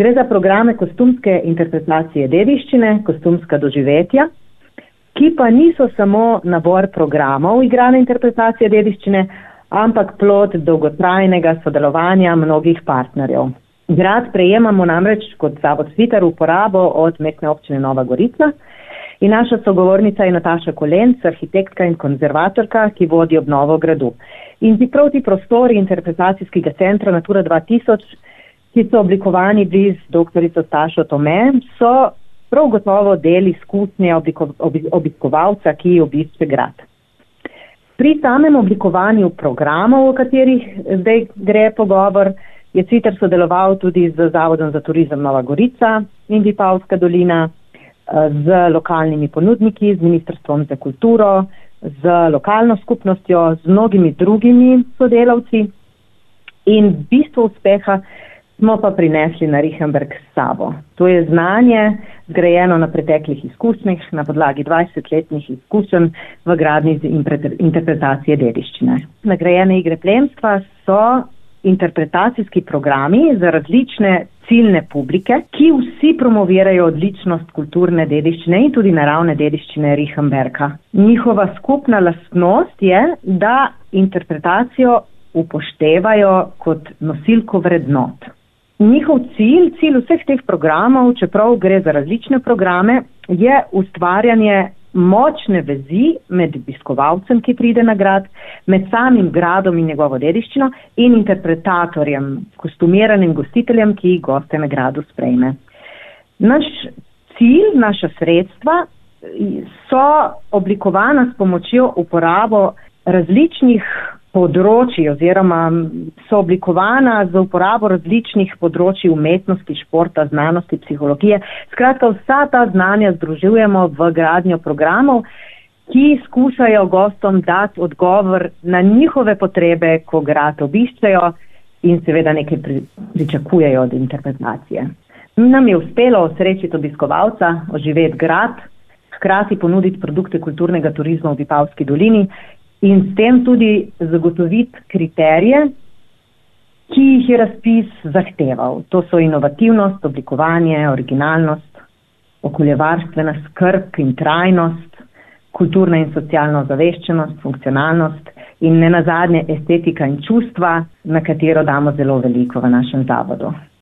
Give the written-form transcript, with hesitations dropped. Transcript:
Gre za programe kostumske interpretacije dediščine, kostumska doživetja, ki pa niso samo nabor programov igrane interpretacije dediščine, ampak plod dolgotrajnega sodelovanja mnogih partnerjev. Grad prejemamo namreč kot Zavod Svitar uporabo od Mestne občine Nova Gorica in naša sogovornica je Nataša Kolenc, arhitektka in konzervatorka, ki vodi obnovo gradu. In prav ti prostori interpretacijskega centra Natura 2000, ki so oblikovani bliz doktorico Stašo Tome, so prav gotovo del izkušnje obiskovalca, ki obišče grad. Pri samem oblikovanju programov, o katerih zdaj gre pogovor, je Svitar sodeloval tudi z Zavodom za turizem Nova Gorica in Vipavska dolina, z lokalnimi ponudniki, z Ministrstvom za kulturo, z lokalno skupnostjo, z mnogimi drugimi sodelavci in bistvo uspeha smo pa prinesli na Rihenberg s sabo. To je znanje, zgrajeno na preteklih izkušnjah, na podlagi 20-letnih izkušenj v gradnji interpretacije dediščine. Nagrajene igre plemstva so interpretacijski programi za različne ciljne publike, ki vsi promovirajo odličnost kulturne dediščine in tudi naravne dediščine Rihenberga. Njihova skupna lastnost je, da interpretacijo upoštevajo kot nosilko vrednot. Njihov cilj vseh teh programov, čeprav gre za različne programe, je ustvarjanje močne vezi med obiskovalcem, ki pride na grad, med samim gradom in njegovo dediščino in interpretatorjem, kostumiranim gostiteljem, ki goste na gradu sprejme. Naš cilj, naša sredstva so oblikovana s pomočjo uporabo različnih področji oziroma so oblikovana za uporabo različnih področji umetnosti, športa, znanosti, psihologije. Skratka, vsa ta znanja združujemo v gradnjo programov, ki skušajo gostom dati odgovor na njihove potrebe, ko grad obiščejo in seveda nekaj pričakujejo od interpretacije. Nam je uspelo osrečiti obiskovalca, oživeti grad, hkrati ponuditi produkte kulturnega turizma v Vipavski dolini in s tem tudi zagotoviti kriterije, ki jih je razpis zahteval. To so inovativnost, oblikovanje, originalnost, okoljevarstvena skrb in trajnost, kulturna in socialna ozaveščenost, funkcionalnost in nenazadnje estetika in čustva, na katero damo zelo veliko v našem zavodu.